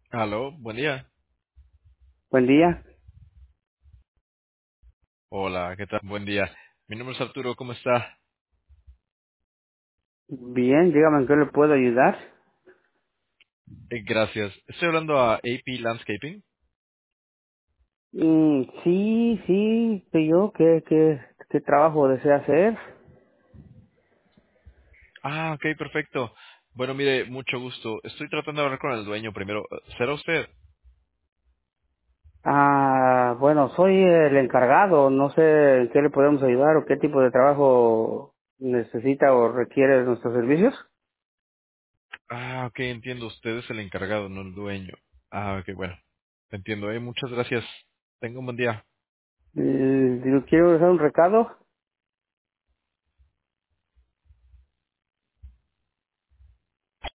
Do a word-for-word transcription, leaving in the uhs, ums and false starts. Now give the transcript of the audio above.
Aló, buen día. Buen día. Hola, ¿qué tal? Buen día. Mi nombre es Arturo, ¿cómo está? Bien, dígame en qué le puedo ayudar. Eh, gracias. Estoy hablando a A P Landscaping. Mm, sí, sí, soy yo. ¿Qué, qué, qué trabajo desea hacer? Ah, ok, perfecto. Bueno, mire, mucho gusto. Estoy tratando de hablar con el dueño primero. ¿Será usted? Ah, bueno, soy el encargado. No sé en qué le podemos ayudar o qué tipo de trabajo necesita o requiere de nuestros servicios. Ah, ok, entiendo. Usted es el encargado, no el dueño. Ah, ok, bueno. Entiendo, eh. Muchas gracias. Tenga un buen día. Eh, digo, quiero dejar un recado.